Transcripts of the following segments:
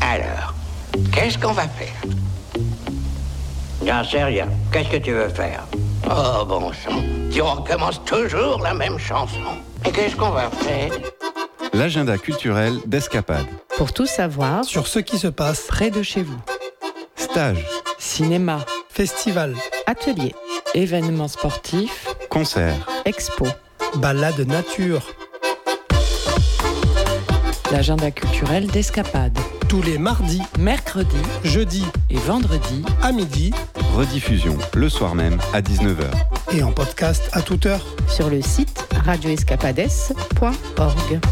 Alors, qu'est-ce qu'on va faire? J'en sais rien. Qu'est-ce que tu veux faire? Oh, bon sang. Tu recommences toujours la même chanson. Et qu'est-ce qu'on va faire? L'agenda culturel d'Escapade. Pour tout savoir sur ce qui se passe près de chez vous. Stage, Cinéma, festival, atelier, événements sportifs, concerts, expo. balade nature, L'agenda culturel d'Escapade. tous les mardis, Mercredi jeudis et vendredi à midi rediffusion le soir même à 19h. et en podcast à toute heure. sur le site radioescapades.org.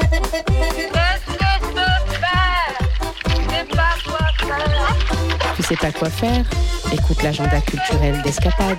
Tu sais pas quoi faire? Écoute l'agenda culturel d'Escapade.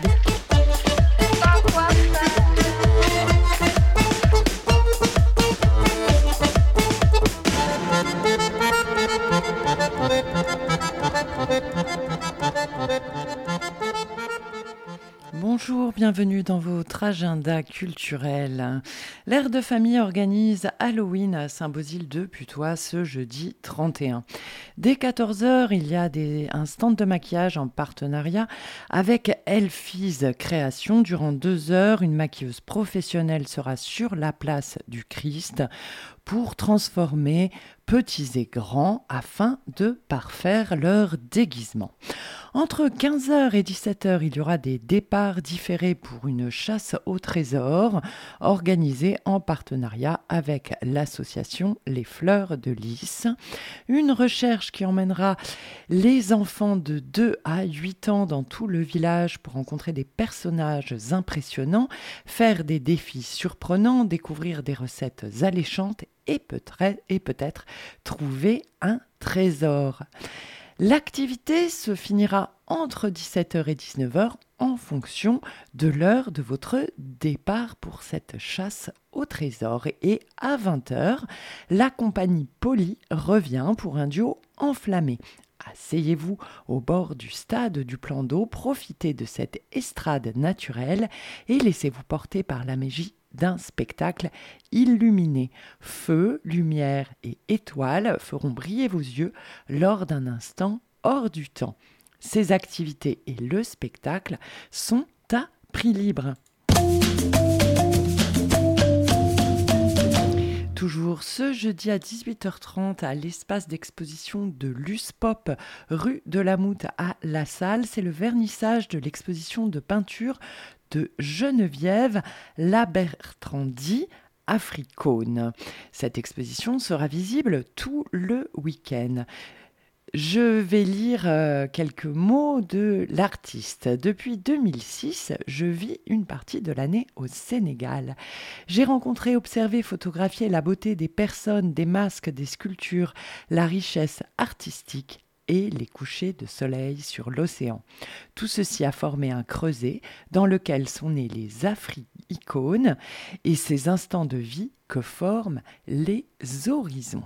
Bonjour, bienvenue dans votre agenda culturel. L'Air de Famille organise Halloween à Saint-Beauzile de Putois ce jeudi 31. Dès 14h, il y a un stand de maquillage en partenariat avec Elfise Création. Durant 2 heures, une maquilleuse professionnelle sera sur la place du Christ pour transformer petits et grands afin de parfaire leur déguisement. Entre 15h et 17h, il y aura des départs différés pour une chasse au trésor organisée en partenariat avec l'association Les Fleurs de Lys. Une recherche qui emmènera les enfants de 2 à 8 ans dans tout le village pour rencontrer des personnages impressionnants, faire des défis surprenants, découvrir des recettes alléchantes et peut-être trouver un trésor. L'activité se finira entre 17h et 19h en fonction de l'heure de votre départ pour cette chasse au trésor. Et à 20h, la compagnie Poly revient pour un duo enflammé. Asseyez-vous au bord du stade du plan d'eau, profitez de cette estrade naturelle et laissez-vous porter par la magie d'un spectacle illuminé. Feu, lumière et étoiles feront briller vos yeux lors d'un instant hors du temps. Ces activités et le spectacle sont à prix libre. Toujours ce jeudi à 18h30 à l'espace d'exposition de l'USPOP, rue de la Moute à La Salle, c'est le vernissage de l'exposition de peinture de Geneviève Labertrandi Africaune. Cette exposition sera visible tout le week-end. Je vais lire quelques mots de l'artiste. Depuis 2006, je vis une partie de l'année au Sénégal. J'ai rencontré, observé, photographié la beauté des personnes, des masques, des sculptures, la richesse artistique et les couchers de soleil sur l'océan. Tout ceci a formé un creuset dans lequel sont nés les Afri-icônes et ces instants de vie que forment les horizons.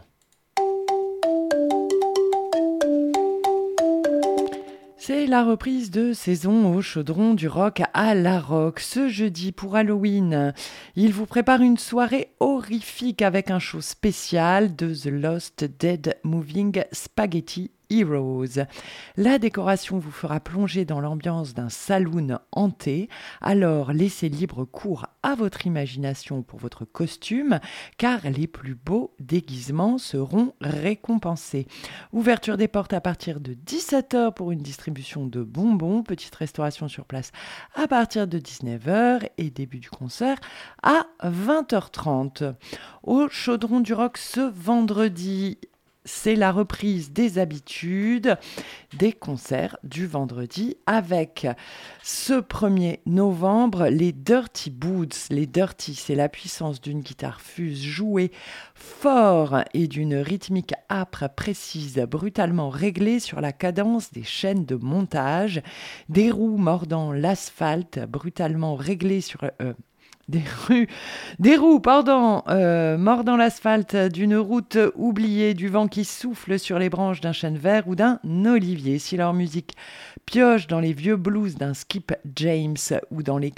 C'est la reprise de saison au Chaudron du Rock à La Roque. Ce jeudi pour Halloween, il vous prépare une soirée horrifique avec un show spécial de The Lost Dead Moving Spaghetti Heroes. La décoration vous fera plonger dans l'ambiance d'un saloon hanté, alors laissez libre cours à votre imagination pour votre costume, car les plus beaux déguisements seront récompensés. Ouverture des portes à partir de 17h pour une distribution de bonbons, petite restauration sur place à partir de 19h et début du concert à 20h30. Au Chaudron du Rock ce vendredi, c'est la reprise des habitudes des concerts du vendredi avec ce 1er novembre les Dirty Boots. Les Dirty, c'est la puissance d'une guitare fuse jouée fort et d'une rythmique âpre, précise, brutalement réglée sur la cadence des chaînes de montage, des roues mordant l'asphalte, brutalement réglées sur... Des roues, mordant l'asphalte d'une route oubliée, du vent qui souffle sur les branches d'un chêne vert ou d'un olivier. Si leur musique pioche dans les vieux blues d'un Skip James ou dans les cris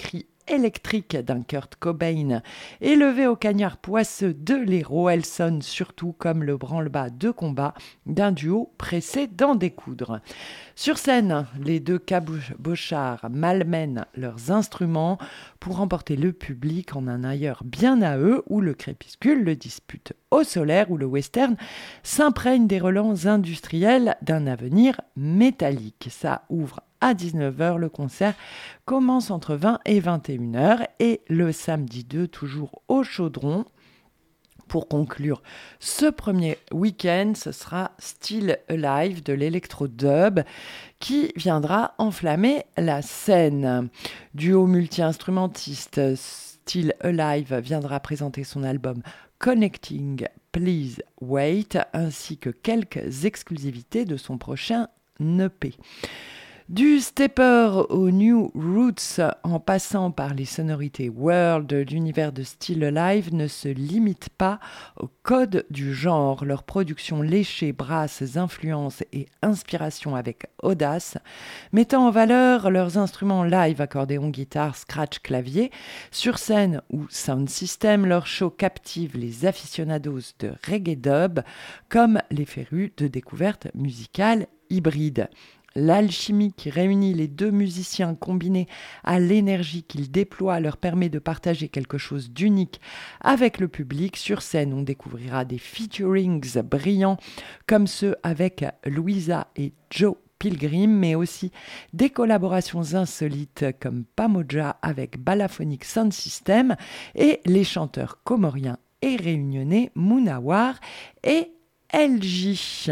électrique d'un Kurt Cobain, élevé au cagnard poisseux de l'héros, elle sonne surtout comme le branle-bas de combat d'un duo pressé d'en découdre. Sur scène, les deux cabochards malmènent leurs instruments pour emporter le public en un ailleurs bien à eux où le crépuscule le dispute au solaire, où le western s'imprègne des relents industriels d'un avenir métallique. Ça ouvre à 19h, le concert commence entre 20 et 21h et le samedi 2, toujours au Chaudron. Pour conclure ce premier week-end, ce sera Still Alive de l'électro-dub qui viendra enflammer la scène. Duo multi-instrumentiste, Still Alive viendra présenter son album Connecting Please Wait ainsi que quelques exclusivités de son prochain EP. Du stepper aux new roots, en passant par les sonorités world, l'univers de Still Alive ne se limite pas au code du genre. Leur production léchée brasse influences et inspirations avec audace, mettant en valeur leurs instruments live, accordéon, guitare, scratch, clavier. Sur scène ou sound system, leur show captive les aficionados de reggae dub comme les férus de découvertes musicales hybrides. L'alchimie qui réunit les deux musiciens combinée à l'énergie qu'ils déploient leur permet de partager quelque chose d'unique avec le public. Sur scène, on découvrira des featurings brillants comme ceux avec Louisa et Joe Pilgrim, mais aussi des collaborations insolites comme Pamoja avec Balaphonic Sound System et les chanteurs comoriens et réunionnais Mounawar et LJ.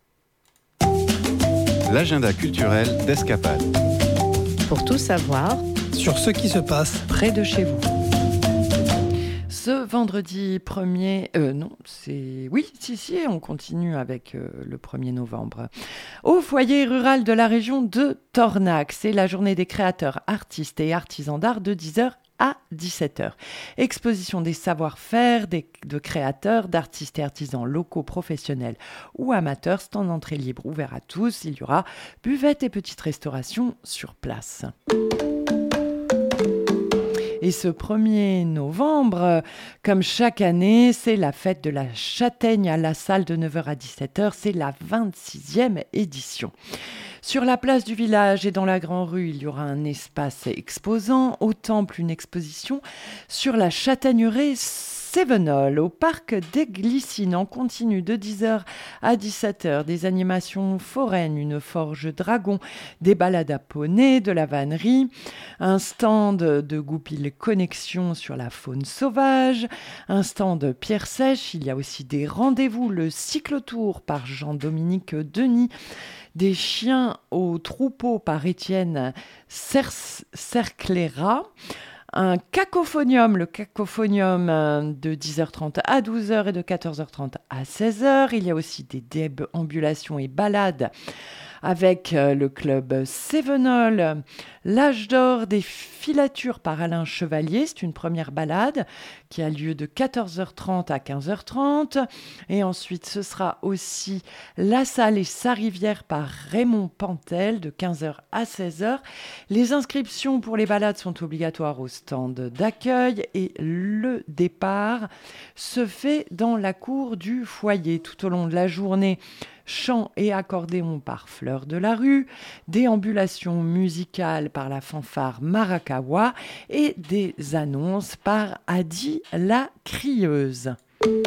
L'agenda culturel d'Escapade. Pour tout savoir sur ce qui se passe près de chez vous. Ce vendredi 1er... on continue avec le 1er novembre. Au foyer rural de la région de Tornac, c'est la journée des créateurs, artistes et artisans d'art de 10h à 17h. Exposition des savoir-faire de créateurs, d'artistes et artisans locaux, professionnels ou amateurs, stand d'entrée libre ouvert à tous. Il y aura buvette et petite restauration sur place. Et ce 1er novembre, comme chaque année, c'est la fête de la châtaigne à la salle de 9h à 17h. C'est la 26e édition. Sur la place du village et dans la Grande Rue, il y aura un espace exposant. Au temple, une exposition sur la châtaigneraie Sévenol. Au parc des Glycines, en continu de 10h à 17h, des animations foraines, une forge dragon, des balades à poney, de la vannerie, un stand de Goupil Connexion sur la faune sauvage, un stand Pierre Sèche. Il y a aussi des rendez-vous, le cyclotour par Jean-Dominique Denis, des chiens au troupeau par Étienne Cerclera, un cacophonium, le cacophonium de 10h30 à 12h et de 14h30 à 16h. Il y a aussi des déambulations et balades avec le club Sévenol, l'âge d'or des filatures par Alain Chevalier. C'est une première balade qui a lieu de 14h30 à 15h30. Et ensuite, ce sera aussi La Salle et sa rivière par Raymond Pantel de 15h à 16h. Les inscriptions pour les balades sont obligatoires au stand d'accueil et le départ se fait dans la cour du foyer. Tout au long de la journée, chant et accordéon par Fleur de la Rue, déambulation musicale par la fanfare Marakawa et des annonces par Adi la Crieuse.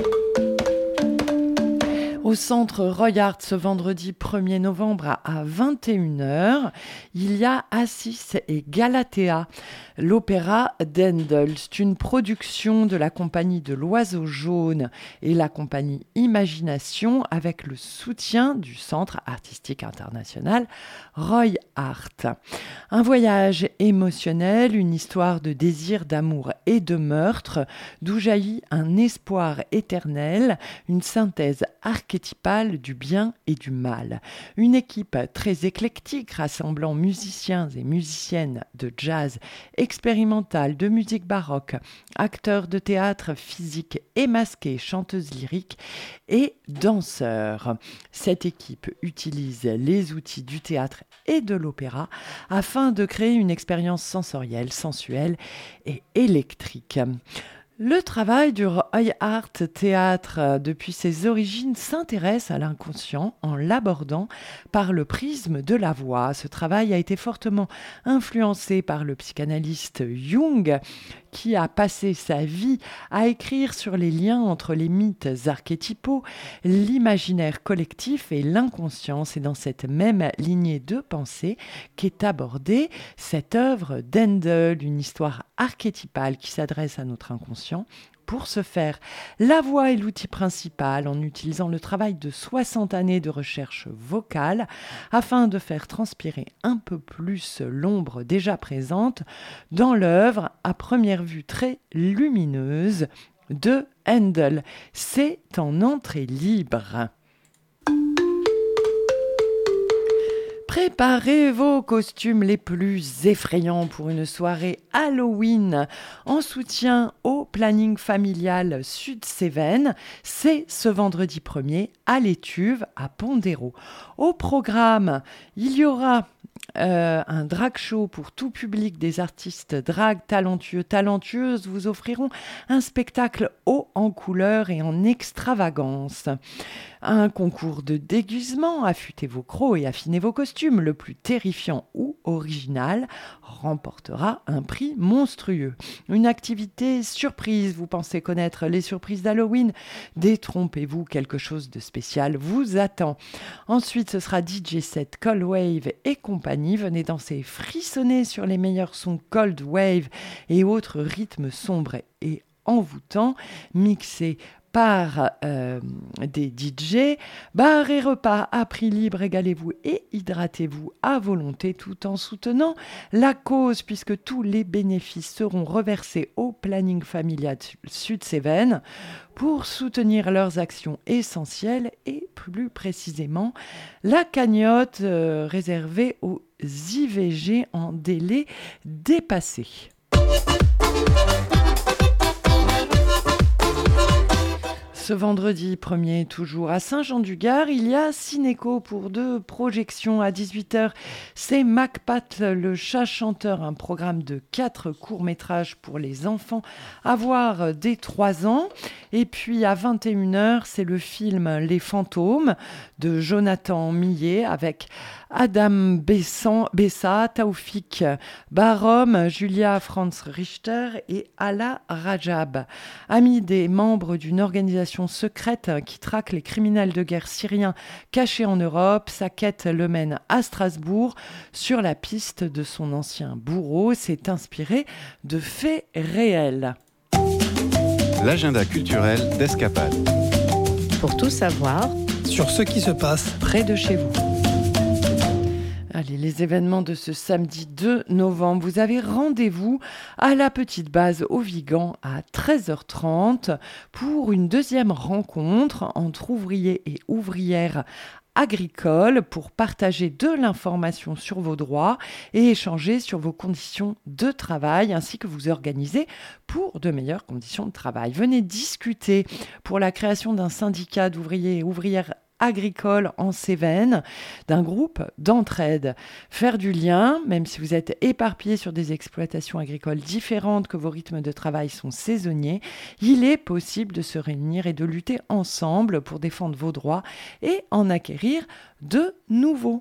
Au centre Roy Art, ce vendredi 1er novembre à 21h, il y a Assis et Galatea, l'opéra d'Handel. C'est une production de la compagnie de l'Oiseau Jaune et la compagnie Imagination avec le soutien du Centre artistique international Roy Art. Un voyage émotionnel, une histoire de désir, d'amour et de meurtre, d'où jaillit un espoir éternel, une synthèse archétypale archétypale du bien et du mal. Une équipe très éclectique rassemblant musiciens et musiciennes de jazz expérimental, de musique baroque, acteurs de théâtre physique et masqués, chanteuses lyriques et danseurs. Cette équipe utilise les outils du théâtre et de l'opéra afin de créer une expérience sensorielle, sensuelle et électrique. Le travail du Roy Art Théâtre, depuis ses origines, s'intéresse à l'inconscient en l'abordant par le prisme de la voix. Ce travail a été fortement influencé par le psychanalyste Jung, qui a passé sa vie à écrire sur les liens entre les mythes archétypaux, l'imaginaire collectif et l'inconscient. C'est dans cette même lignée de pensée qu'est abordée cette œuvre d'Handel, une histoire archétypale qui s'adresse à notre inconscient. Pour ce faire, la voix est l'outil principal en utilisant le travail de 60 années de recherche vocale afin de faire transpirer un peu plus l'ombre déjà présente dans l'œuvre à première vue très lumineuse de Handel. C'est en entrée libre. Préparez vos costumes les plus effrayants pour une soirée Halloween en soutien au planning familial Sud-Cévennes. C'est ce vendredi 1er à l'Étuve, à Pondéro. Au programme, il y aura un drag show pour tout public. Des artistes drag talentueuses vous offriront un spectacle haut en couleurs et en extravagance. Un concours de déguisement, affûtez vos crocs et affinez vos costumes. Le plus terrifiant ou original remportera un prix monstrueux. Une activité surprise, vous pensez connaître les surprises d'Halloween? Détrompez-vous, quelque chose de spécial vous attend. Ensuite, ce sera DJ set, Cold Wave et compagnie. Venez danser, frissonner sur les meilleurs sons Cold Wave et autres rythmes sombres et envoûtants, mixés par des DJ. Bar et repas à prix libre, régalez-vous et hydratez-vous à volonté tout en soutenant la cause, puisque tous les bénéfices seront reversés au planning familial Sud-Cévennes pour soutenir leurs actions essentielles et plus précisément la cagnotte réservée aux IVG en délai dépassé. Ce vendredi 1er, toujours à Saint-Jean-du-Gard, il y a Cinéco pour 2 projections à 18h. C'est MacPat, le chat chanteur, un programme de 4 courts-métrages pour les enfants à voir dès 3 ans. Et puis à 21h, c'est le film Les Fantômes de Jonathan Millet avec Adam Bessa, Taoufik Barom, Julia Franz Richter et Ala Rajab. Amis des membres d'une organisation secrète qui traque les criminels de guerre syriens cachés en Europe, sa quête le mène à Strasbourg sur la piste de son ancien bourreau. C'est inspiré de faits réels. L'agenda culturel d'Escapade. Pour tout savoir sur ce qui se passe près de chez vous. Allez, les événements de ce samedi 2 novembre, vous avez rendez-vous à la petite base au Vigan à 13h30 pour une deuxième rencontre entre ouvriers et ouvrières agricoles pour partager de l'information sur vos droits et échanger sur vos conditions de travail ainsi que vous organiser pour de meilleures conditions de travail. Venez discuter pour la création d'un syndicat d'ouvriers et ouvrières agricole en Cévennes, d'un groupe d'entraide. Faire du lien, même si vous êtes éparpillés sur des exploitations agricoles différentes, que vos rythmes de travail sont saisonniers, il est possible de se réunir et de lutter ensemble pour défendre vos droits et en acquérir de nouveaux.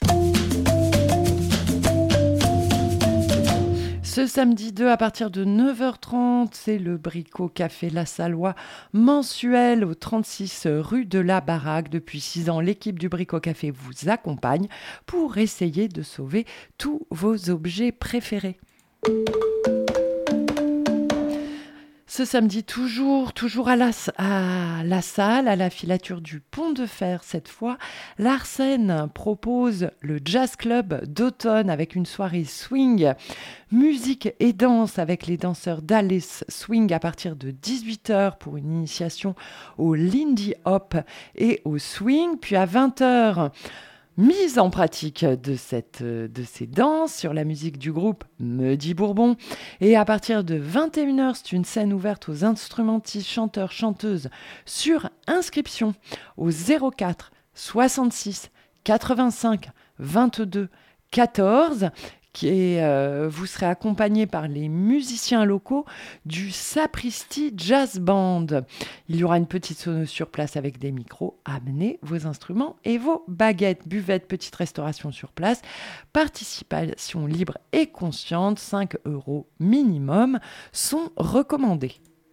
Ce samedi 2, à partir de 9h30, c'est le Bricot Café La Salois mensuel au 36 rue de la Baraque. Depuis 6 ans, l'équipe du Bricot Café vous accompagne pour essayer de sauver tous vos objets préférés. Ce samedi, toujours à la salle, à la filature du Pont de Fer, cette fois, l'Arsène propose le Jazz Club d'automne avec une soirée swing, musique et danse avec les danseurs d'Alice Swing à partir de 18h pour une initiation au Lindy Hop et au swing, puis à 20h, mise en pratique de ces danses sur la musique du groupe Mehdi Bourbon. Et à partir de 21h, c'est une scène ouverte aux instrumentistes, chanteurs, chanteuses sur inscription au 04 66 85 22 14. Vous serez accompagné par les musiciens locaux du Sapristi Jazz Band. Il y aura une petite sono sur place avec des micros. Amenez vos instruments et vos baguettes, buvettes, petite restauration sur place. Participation libre et consciente, 5 € minimum sont recommandés.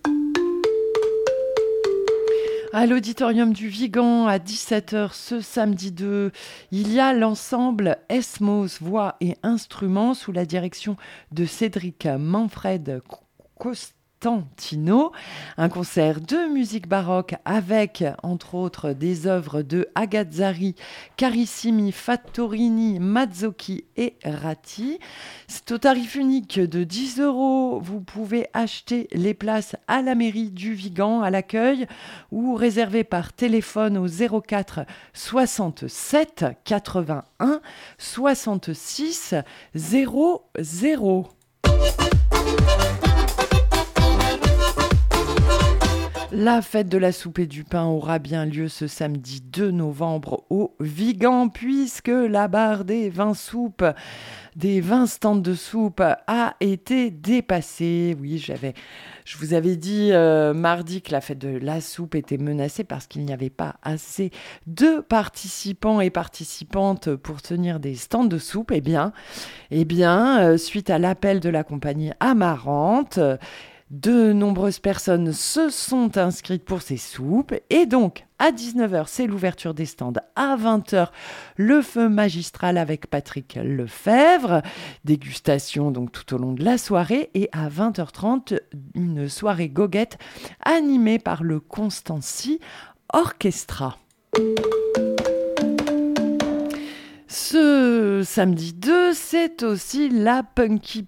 À l'auditorium du Vigan, à 17h ce samedi 2, il y a l'ensemble Esmos, voix et instruments sous la direction de Cédric Manfred Costantino. Un concert de musique baroque avec, entre autres, des œuvres de Agazzari, Carissimi, Fattorini, Mazzocchi et Ratti. C'est au tarif unique de 10 €. Vous pouvez acheter les places à la mairie du Vigan, à l'accueil, ou réserver par téléphone au 04 67 81 66 00. La fête de la soupe et du pain aura bien lieu ce samedi 2 novembre au Vigan, puisque la barre des 20 soupes, des 20 stands de soupe a été dépassée. Oui, je vous avais dit mardi que la fête de la soupe était menacée parce qu'il n'y avait pas assez de participants et participantes pour tenir des stands de soupe. Eh bien, suite à l'appel de la compagnie Amarante, de nombreuses personnes se sont inscrites pour ces soupes et donc à 19h, c'est l'ouverture des stands. À 20h, le feu magistral avec Patrick Lefebvre, dégustation donc tout au long de la soirée et à 20h30, une soirée goguette animée par le Constancy Orchestra. Ce samedi 2, c'est aussi la Punky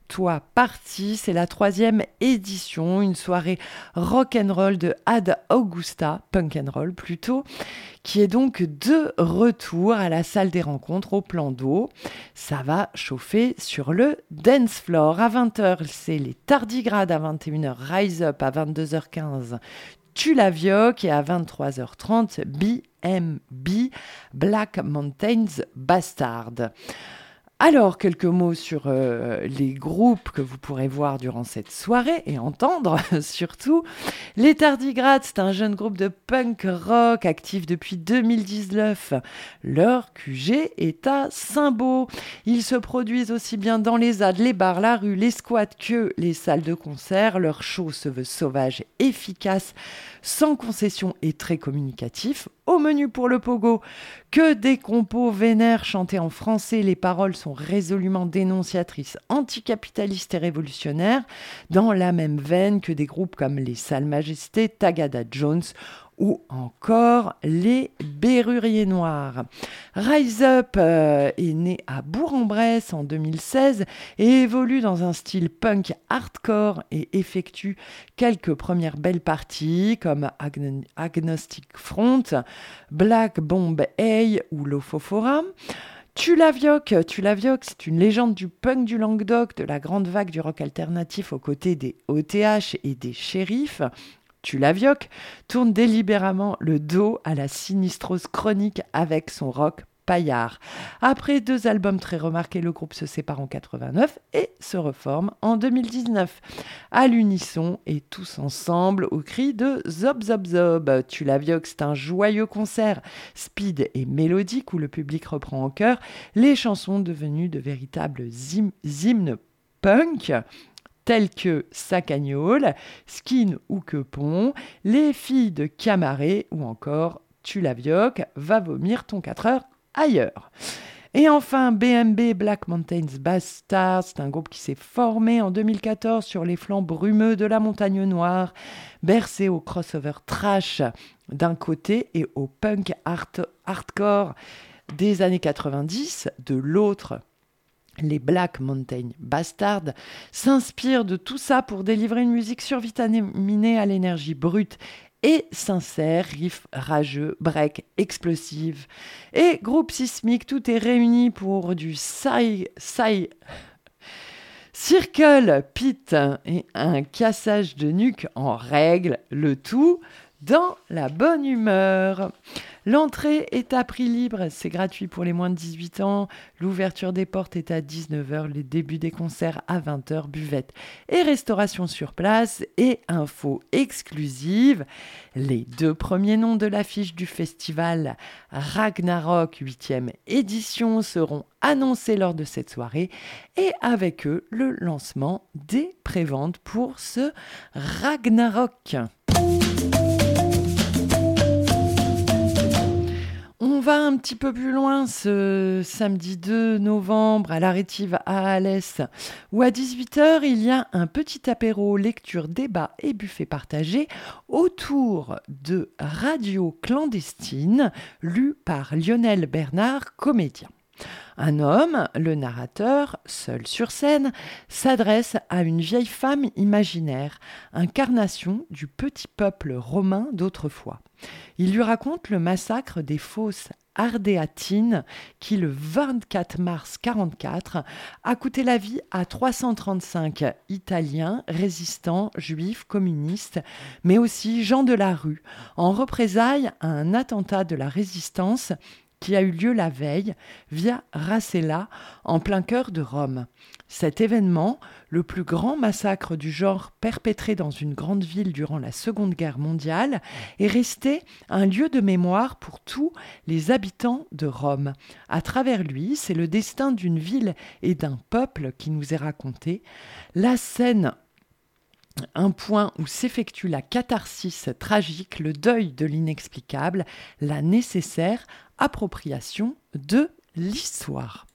Party, c'est la 3e édition, une soirée rock'n'roll de Ad Augusta, punk and roll plutôt, qui est donc de retour à la salle des rencontres au Plan d'Eau. Ça va chauffer sur le dance floor. À 20h, c'est les Tardigrades, à 21h, Rise Up, à 22h15, Tulavioc et à 23h30, BMB, Black Mountains Bastard. Alors, quelques mots sur les groupes que vous pourrez voir durant cette soirée et entendre surtout. Les Tardigrades, c'est un jeune groupe de punk rock actif depuis 2019. Leur QG est à Saint-Beau. Ils se produisent aussi bien dans les ZAD, les bars, la rue, les squats que les salles de concert. Leur show se veut sauvage, efficace, sans concession et très communicatif. Au menu pour le pogo, que des compos vénères chantés en français, les paroles sont résolument dénonciatrices, anticapitalistes et révolutionnaires, dans la même veine que des groupes comme les Sales Majestés, Tagada Jones ou encore les Berruriers Noirs. Rise Up est né à Bourg-en-Bresse en 2016 et évolue dans un style punk hardcore et effectue quelques premières belles parties comme Agnostic Front, Black Bomb A ou Lofofora. Tulavioc, c'est une légende du punk du Languedoc, de la grande vague du rock alternatif aux côtés des OTH et des Shérifs. Tulavioc tourne délibérément le dos à la sinistrose chronique avec son rock paillard. Après 2 albums très remarqués, le groupe se sépare en 89 et se reforme en 2019. À l'unisson et tous ensemble au cri de Zob Zob Zob. Tulavioc, c'est un joyeux concert speed et mélodique où le public reprend en chœur les chansons devenues de véritables hymnes punk tels que Sacagnole, Skin ou Quepon, Les filles de Camaret ou encore Tulavioc, va vomir ton 4 heures ailleurs. Et enfin, BMB, Black Mountains Bastards, c'est un groupe qui s'est formé en 2014 sur les flancs brumeux de la Montagne Noire, bercé au crossover trash d'un côté et au punk hardcore des années 90 de l'autre. Les Black Mountain Bastards s'inspirent de tout ça pour délivrer une musique survitaminée à l'énergie brute et sincère, riff rageux, break, explosif et groupe sismique. Tout est réuni pour du circle pit et un cassage de nuque en règle, le tout dans la bonne humeur. L'entrée est à prix libre, c'est gratuit pour les moins de 18 ans. L'ouverture des portes est à 19h, les débuts des concerts à 20h, buvette et restauration sur place et infos exclusives. Les 2 premiers noms de l'affiche du festival Ragnarok 8e édition seront annoncés lors de cette soirée et avec eux le lancement des préventes pour ce Ragnarok. On va un petit peu plus loin ce samedi 2 novembre à la Rétive à Alès, où à 18h, il y a un petit apéro, lecture, débat et buffet partagé autour de Radio clandestine, lu par Lionel Bernard, comédien. Un homme, le narrateur, seul sur scène, s'adresse à une vieille femme imaginaire, incarnation du petit peuple romain d'autrefois. Il lui raconte le massacre des fosses ardéatines qui, le 24 mars 1944, a coûté la vie à 335 Italiens, résistants, juifs, communistes, mais aussi gens de la rue, en représailles à un attentat de la résistance qui a eu lieu la veille via Rasella, en plein cœur de Rome. Cet événement, le plus grand massacre du genre perpétré dans une grande ville durant la Seconde Guerre mondiale, est resté un lieu de mémoire pour tous les habitants de Rome. À travers lui, c'est le destin d'une ville et d'un peuple qui nous est raconté. La scène, un point où s'effectue la catharsis tragique, le deuil de l'inexplicable, la nécessaire appropriation de l'histoire.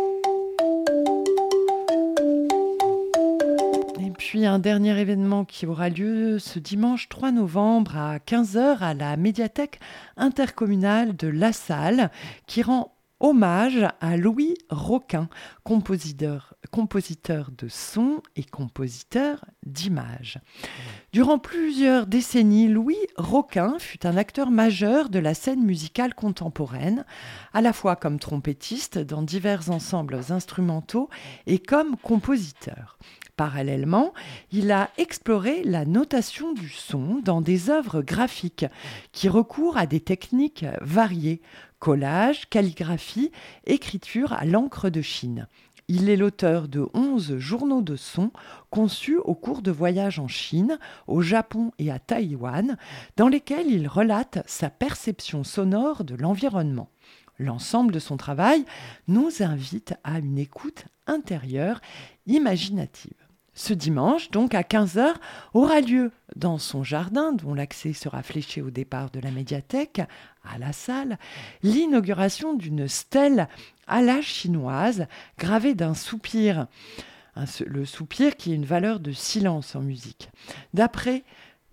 Et puis un dernier événement qui aura lieu ce dimanche 3 novembre à 15h à la médiathèque intercommunale de La Salle, qui rend hommage à Louis Roquin, compositeur de son et compositeur d'images. Durant plusieurs décennies, Louis Roquin fut un acteur majeur de la scène musicale contemporaine, à la fois comme trompettiste dans divers ensembles instrumentaux et comme compositeur. Parallèlement, il a exploré la notation du son dans des œuvres graphiques qui recourent à des techniques variées: collage, calligraphie, écriture à l'encre de Chine. Il est l'auteur de 11 journaux de son conçus au cours de voyages en Chine, au Japon et à Taïwan, dans lesquels il relate sa perception sonore de l'environnement. L'ensemble de son travail nous invite à une écoute intérieure imaginative. Ce dimanche, donc à 15h, aura lieu dans son jardin, dont l'accès sera fléché au départ de la médiathèque, à La Salle, l'inauguration d'une stèle à la chinoise, gravée d'un soupir. Le soupir qui est une valeur de silence en musique. D'après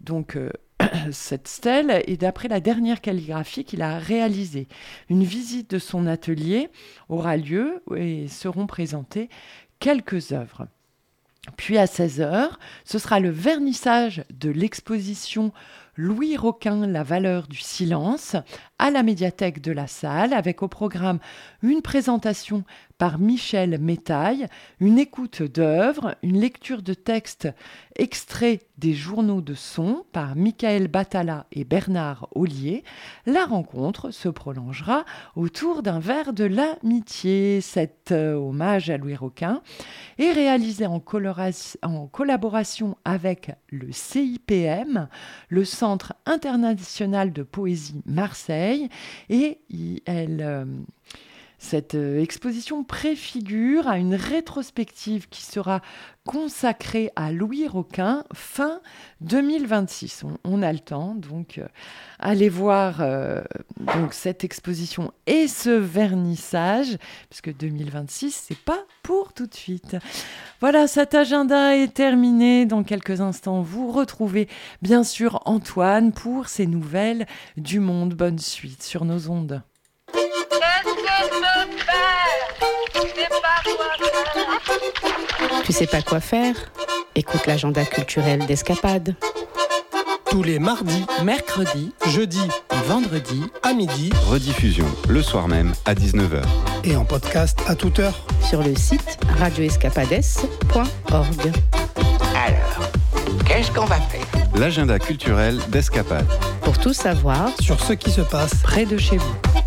cette stèle et d'après la dernière calligraphie qu'il a réalisée. Une visite de son atelier aura lieu et seront présentées quelques œuvres. Puis à 16h, ce sera le vernissage de l'exposition Louis Roquin, la valeur du silence, à la médiathèque de La Salle, avec au programme une présentation par Michel Métaille, une écoute d'œuvres, une lecture de textes extraits des journaux de son par Michael Batala et Bernard Ollier. La rencontre se prolongera autour d'un verre de l'amitié. Cet hommage à Louis Roquin est réalisé en collaboration avec le CIPM, le Centre international de poésie Marseille, et elle Cette exposition préfigure à une rétrospective qui sera consacrée à Louis Roquin fin 2026. On a le temps, donc allez voir donc cette exposition et ce vernissage, puisque 2026, c'est pas pour tout de suite. Voilà, cet agenda est terminé. Dans quelques instants, vous retrouvez bien sûr Antoine pour ses nouvelles du monde. Bonne suite sur nos ondes. Tu sais pas quoi faire ? Écoute l'agenda culturel d'Escapade. Tous les mardis, Mercredi, jeudis et vendredi à midi Rediffusion le soir même à 19h. et en podcast à toute heure. Sur le site radioescapades.org. Alors, qu'est-ce qu'on va faire? L'agenda culturel d'Escapade. Pour tout savoir, Sur ce qui se passe près de chez vous.